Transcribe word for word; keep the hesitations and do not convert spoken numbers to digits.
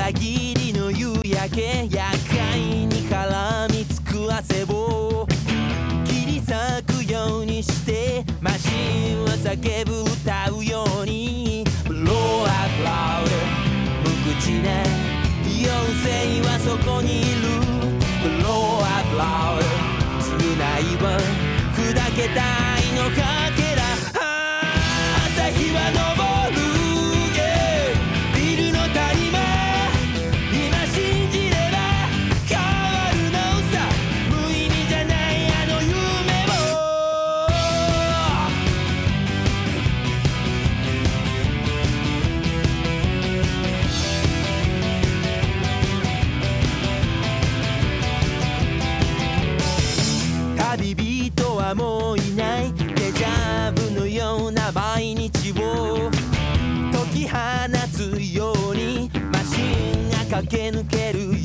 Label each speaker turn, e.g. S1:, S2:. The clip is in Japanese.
S1: 限りの夕焼け、厄介に絡みつく汗を切り裂くようにしてマシンは叫ぶ歌うように Blow up loud 無口な妖精はそこにいる Blow up loud 償いは砕けた愛のかけら、朝日は昇る旅人はもういない、デジャブのような毎日を解き放つようにマシンが駆け抜ける